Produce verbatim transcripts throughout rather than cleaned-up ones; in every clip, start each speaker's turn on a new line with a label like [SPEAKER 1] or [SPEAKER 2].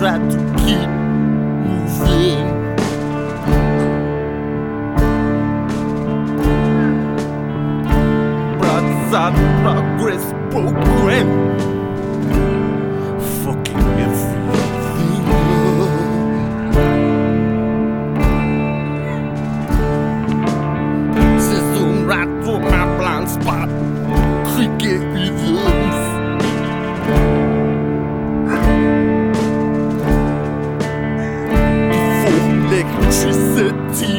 [SPEAKER 1] try to keep moving. But that progress program fucking everything up. Ze zoom right through my blind spot. Cricket rhythms. Electricity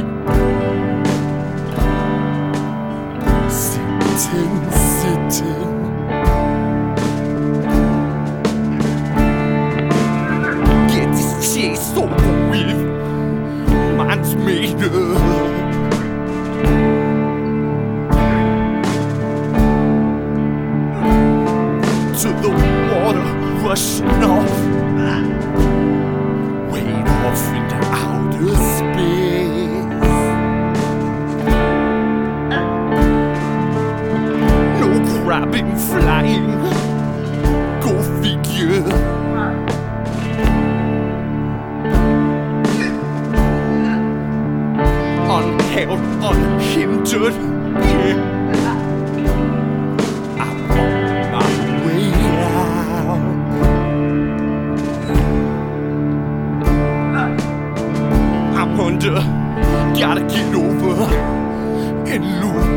[SPEAKER 1] sitting, sitting. Get this chase over with. Mine's made up. To the water rushing off, way off into outer space. No crabbing, flying, go figure. Unheld, unhindered, yeah. I'm on my way out. I'm under, gotta get over and loop.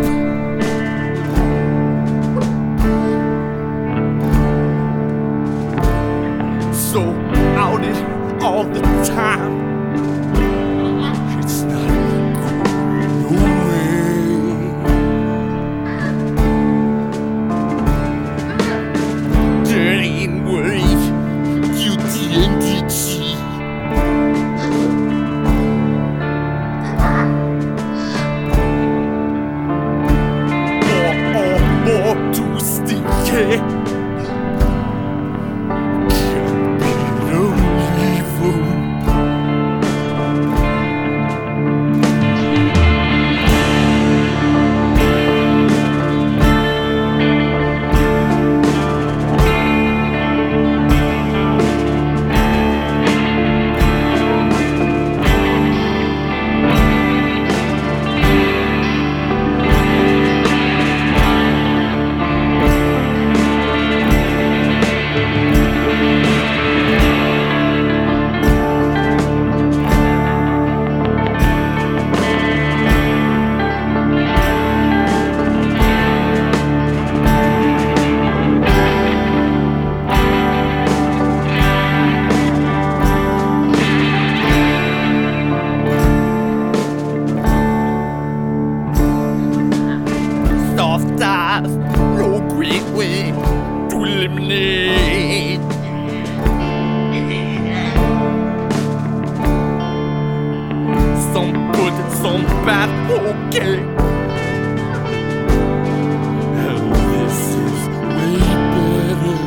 [SPEAKER 1] So out it all the time. It's not going away. Dirty and worried, guilty and itchy. More, more, more too stinky. No great way to eliminate. Some good, some bad, okay. And this is way better.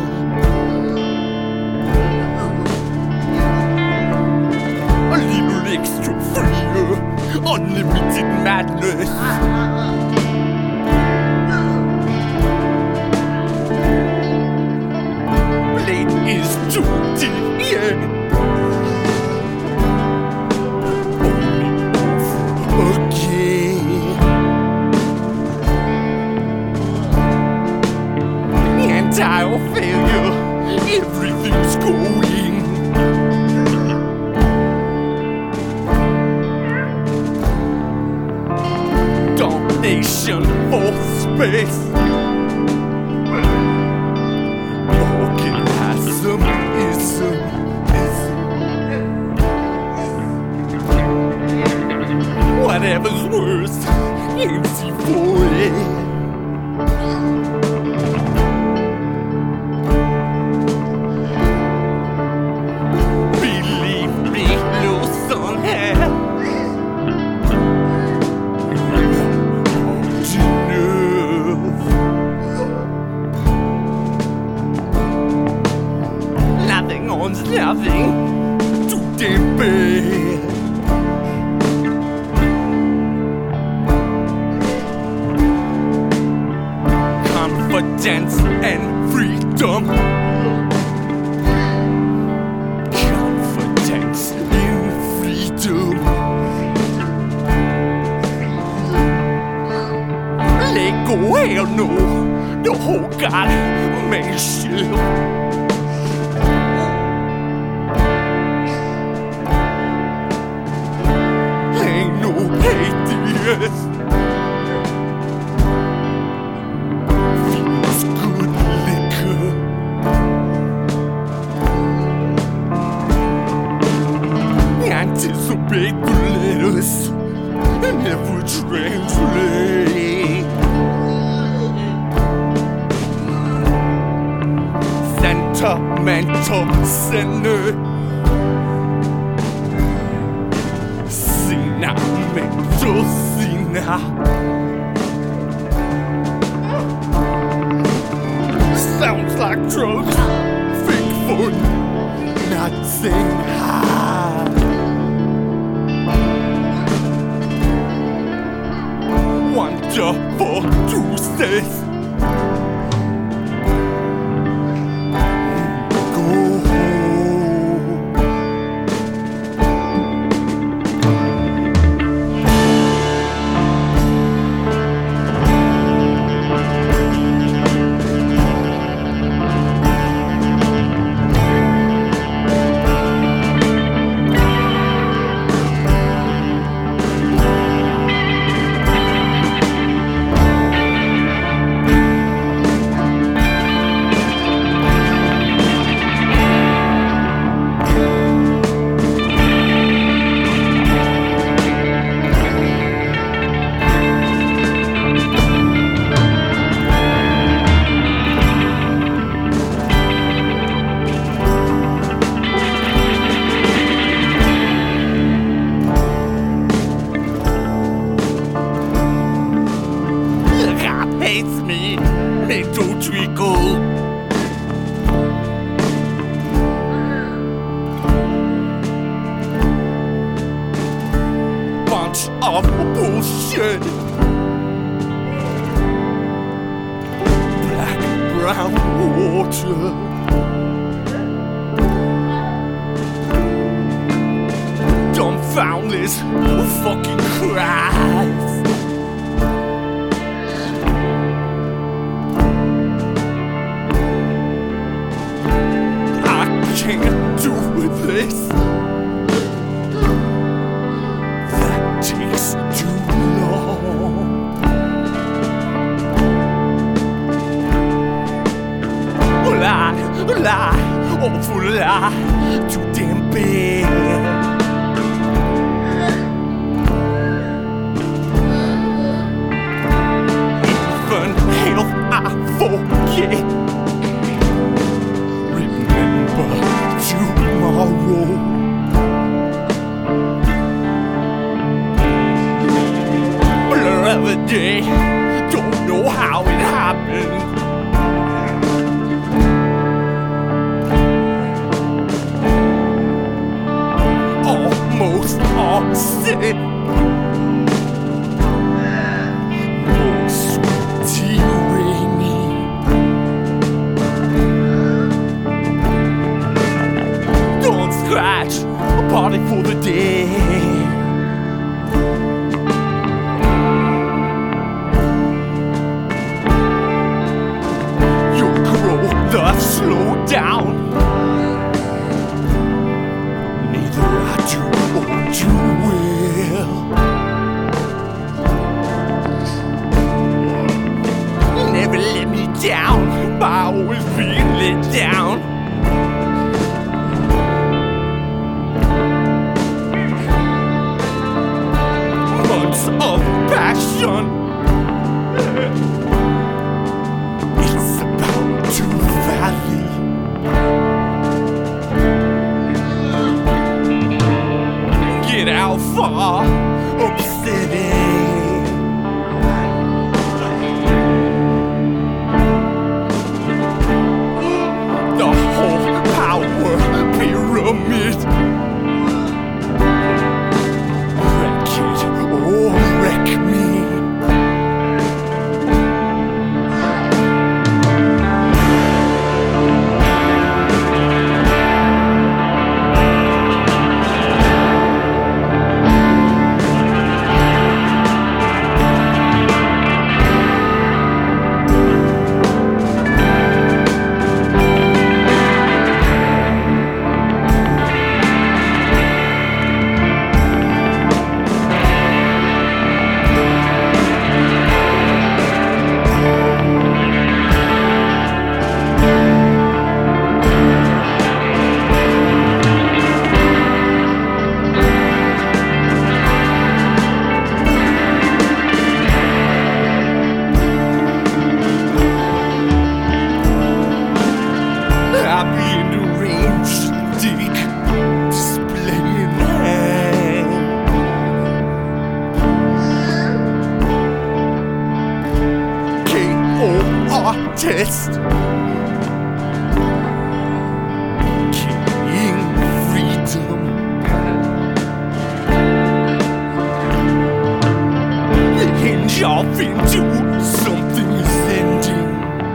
[SPEAKER 1] A little extra freer, unlimited madness. Is too deep, yeah. Only over again. Entire failure, everything's going. Domination for space. Ism, ism, ism. Whatever's worse, empty for it. Believe me, loose on hell. Nothing too damn bad. Confidence and freedom. Confidence. know the whole goddamn shit. Ain't no atheist. Feels good liquor. Anticipate the letters and never translate. Sentimental sinner. Sina mental sina. Sounds like drugs, fake fun, nothing high. Wonderful Tuesdays. Go home. Hates me, make don't trickle. Bunch of bullshit. Black, brown water. Dumbfounded fucking cries. Can't do with this. That takes too long. Lie, lie, awful lie, too damn big. Even hell, I forget. Tomorrow, blur of the day, don't know how it happened. Almost all set. More sweet tea rainy. Scratch, a party for the dead. Your growth does slow down. Neither I do or you will. Never let me down by always being let down. Of passion, it's about to valley. Get out far, upsetting. The whole power pyramid. Wreck me. hinge off into something ascending.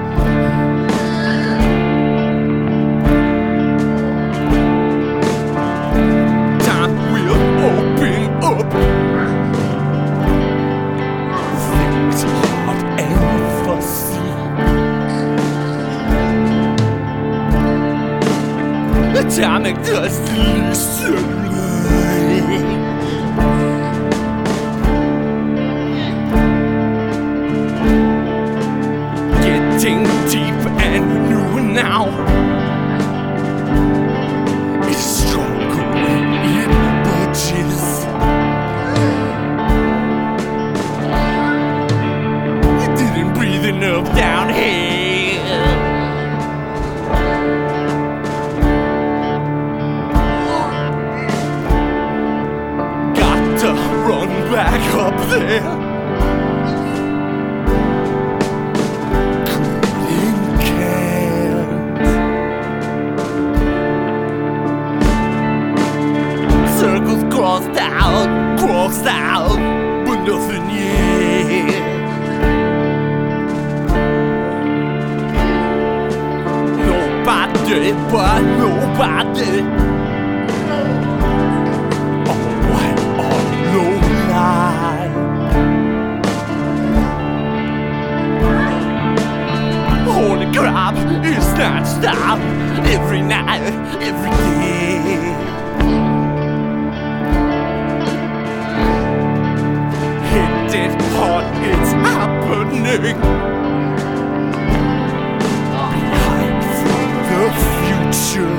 [SPEAKER 1] Time will open up things hard and fussy. Atomic dust listen. Getting deep and new now. It's stronger when it budges. You didn't breathe enough down here. Got to run back up there. Crossed out, crossed out, but nothing yet. Nobody but nobody. All white or no lie. Holy crap, it's not stop every night, every day. It's hard, it's happening. Behind from the future.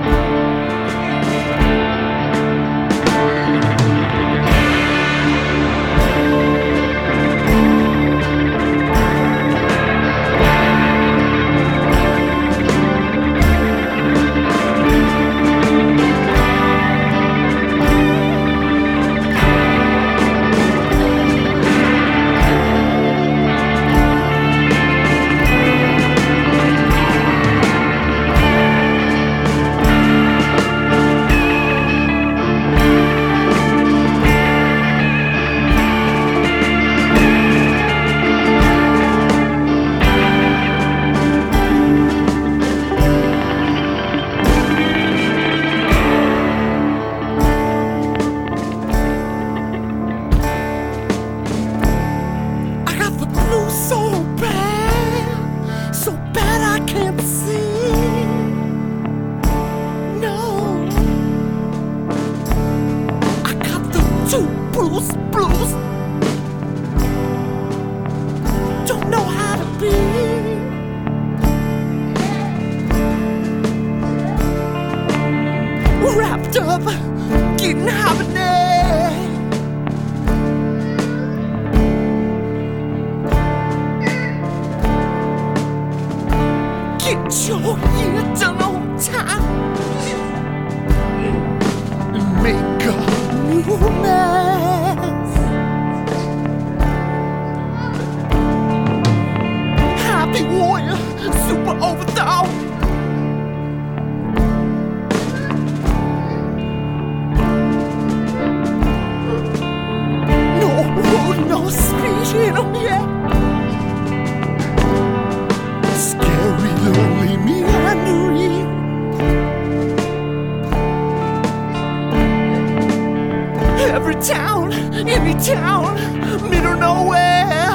[SPEAKER 1] Blues, blues. Don't know how to be. Wrapped up, getting happening. Get your year done on time. Make a new mess. Happy warrior, super overthrow. No road, no speech in them yet. Scary, lonely, meandering. Every town, any town, middle nowhere.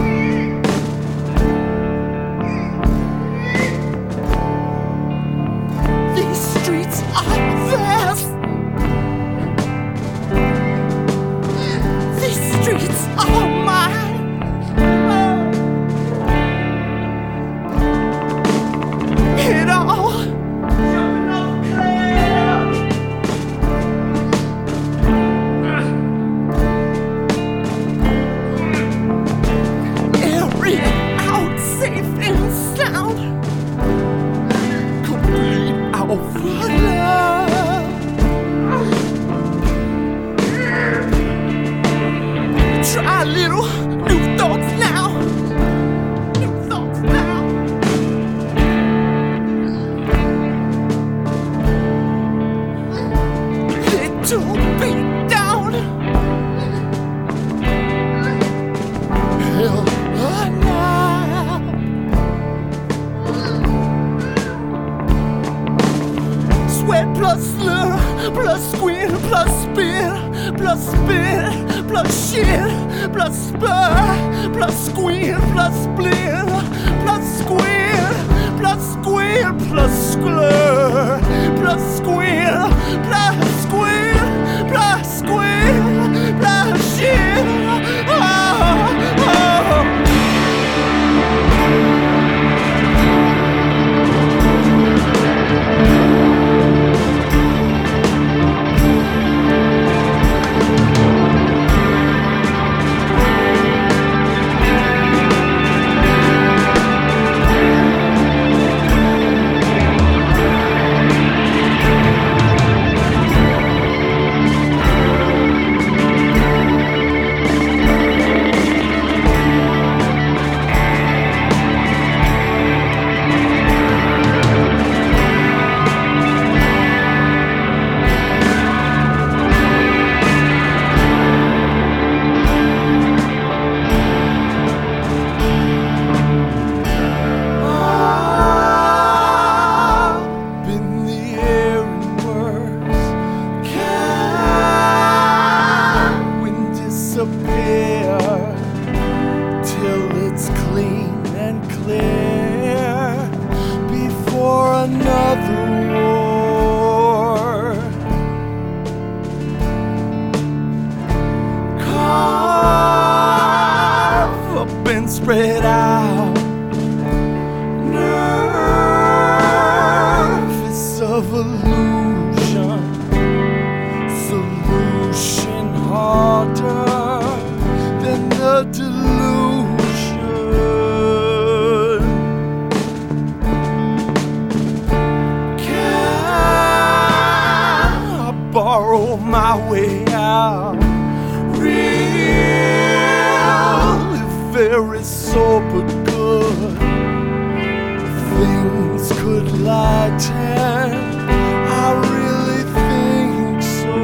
[SPEAKER 1] These streets are vast. These streets are mine. It all jumping off clear. Every out safe and sound. Complete our love. Try a little new thoughts now. New thoughts now. Little beat down. plus slur, plus squeal, plus spill, plus spill, plus shit, plus spur, plus squeal, plus splill, plus squeal, plus squeal, plus squir, plus squeal, plus squeal, plus squeal, plus shit. Oh, oh. Till it's clean and clear before another war. Carve up and spread out nervous of illusion, solution harder than the delusion. Can I borrow my way out? Real, if very sober good things could lighten. I really think so.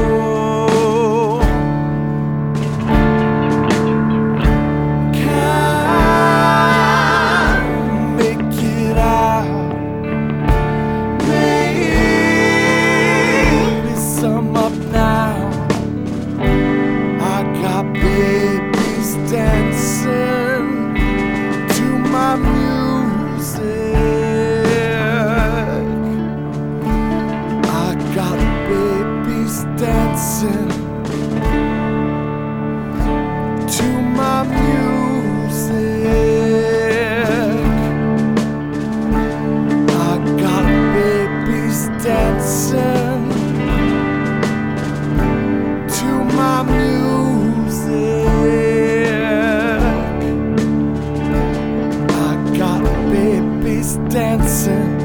[SPEAKER 1] Dancing to my music. I got babies dancing to my music. I got babies dancing to my music. Dancing